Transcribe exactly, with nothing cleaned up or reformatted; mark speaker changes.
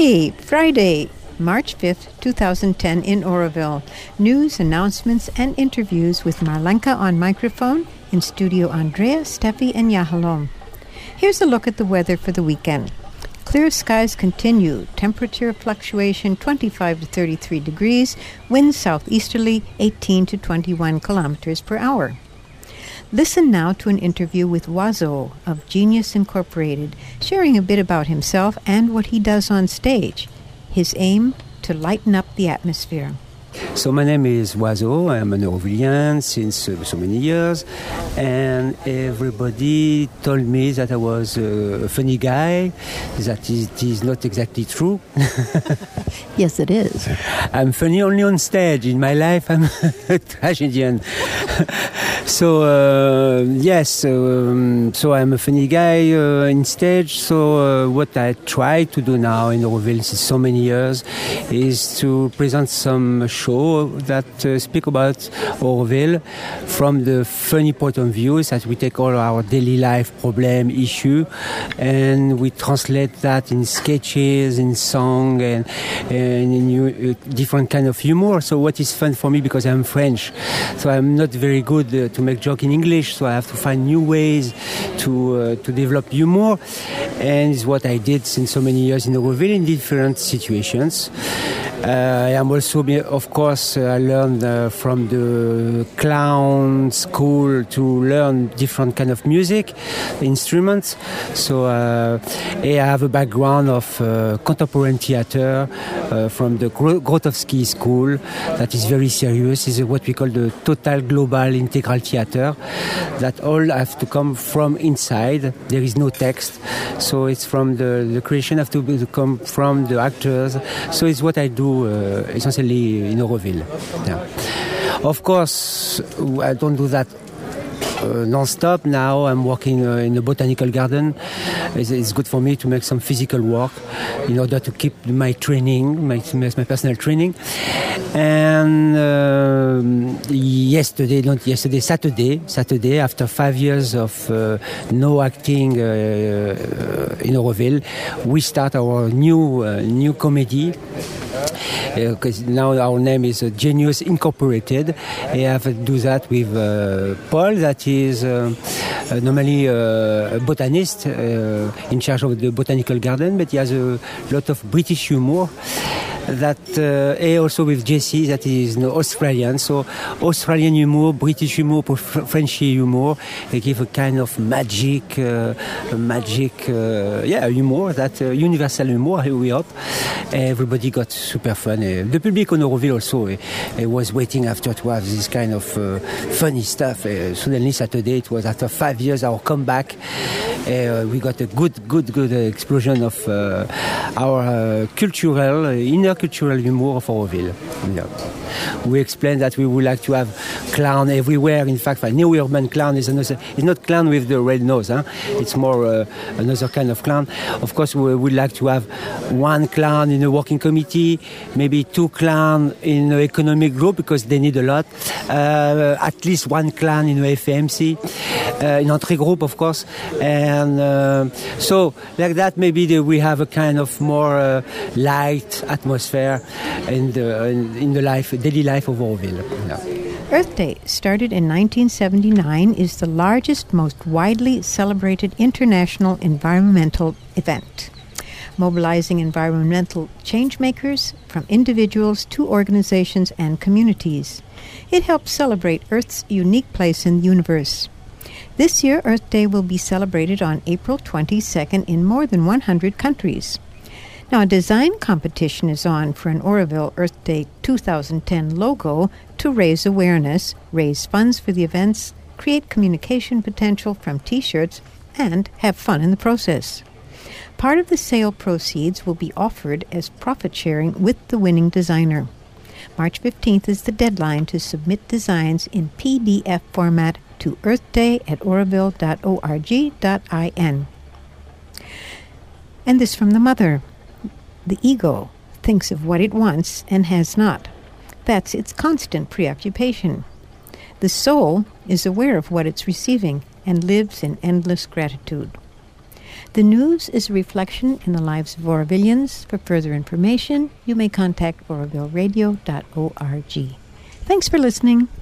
Speaker 1: Hey, Friday, March fifth, twenty ten in Oroville. News, announcements, and interviews with Marlenka on microphone. In studio, Andrea, Steffi, and Yahalom. Here's a look at the weather for the weekend. Clear skies continue. Temperature fluctuation twenty-five to thirty-three degrees. Winds southeasterly eighteen to twenty-one kilometers per hour. Listen now to an interview with Wazo of Genius Incorporated, sharing a bit about himself and what he does on stage. His aim, to lighten up the atmosphere.
Speaker 2: So my name is Wazo. I'm an Orovillian since uh, so many years, and everybody told me that I was uh, a funny guy. That is, it is not exactly true.
Speaker 1: Yes, it is.
Speaker 2: I'm funny only on stage. In my life, I'm a tragedian. So uh, yes, um, so I'm a funny guy uh, in stage. So uh, what I try to do now in Oroville since so many years is to present some show that uh, speak about Oroville from the funny point of view, that we take all our daily life problem, issue, and we translate that in sketches, in song, and, and in uh, different kind of humor. So what is fun for me, because I'm French, so I'm not very good uh, to make joke in English, so I have to find new ways to uh, to develop humor, and it's what I did since so many years in Oroville in different situations. Uh, I am also, of course, uh, I learned uh, from the clown school to learn different kind of music, instruments. So uh, I have a background of uh, contemporary theater uh, from the Grotowski school that is very serious. It's what we call the total global integral theater, that all have to come from inside. There is no text. So it's from the, the creation have to, be, to come from the actors. So it's what I do Uh, essentially in Oroville. Yeah. Of course, I don't do that uh, non-stop. Now I'm working uh, in a botanical garden. It's, it's good for me to make some physical work in order to keep my training, my, my personal training. And uh, yesterday, not yesterday, Saturday, Saturday, after five years of uh, no acting uh, uh, in Oroville, we start our new uh, new comedy. Because uh, now our name is uh, Genius Incorporated. I have to do that with uh, Paul, that is uh, uh, normally uh, a botanist uh, in charge of the botanical garden, but he has a lot of British humor. That uh, and also with Jesse, that is no, Australian. So Australian humor, British humor, French humor, they give a kind of magic, uh, magic, uh, yeah, humor, that uh, universal humor. We hope everybody got super fun. Uh, the public on Oroville also uh, uh, was waiting after to have this kind of uh, funny stuff. Uh, suddenly Saturday, it was after five years our comeback. Uh, we got a good, good, good uh, explosion of uh, our uh, cultural, uh, inner cultural humor of Oroville. Yeah. We explained that we would like to have clown everywhere. In fact, a new urban clown is another. It's not clown with the red nose. Huh? It's more uh, another kind of clown. Of course, we would like to have one clown in a working committee, maybe two clowns in an economic group because they need a lot. Uh, at least one clown in a F M C, uh, in entry group, of course. And uh, so, like that, maybe the, we have a kind of more uh, light atmosphere in the in, in the life. Daily life of Oroville. Yeah.
Speaker 1: Earth Day, started in nineteen seventy-nine, is the largest, most widely celebrated international environmental event, mobilizing environmental changemakers from individuals to organizations and communities. It helps celebrate Earth's unique place in the universe. This year, Earth Day will be celebrated on April twenty-second in more than one hundred countries. Now, a design competition is on for an Oroville Earth Day twenty ten logo to raise awareness, raise funds for the events, create communication potential from T-shirts, and have fun in the process. Part of the sale proceeds will be offered as profit sharing with the winning designer. March fifteenth is the deadline to submit designs in P D F format to earthday at oroville dot org dot in. And this from the mother. The ego thinks of what it wants and has not. That's its constant preoccupation. The soul is aware of what it's receiving and lives in endless gratitude. The news is a reflection in the lives of Orovilleans. For further information, you may contact oroville radio dot org. Thanks for listening.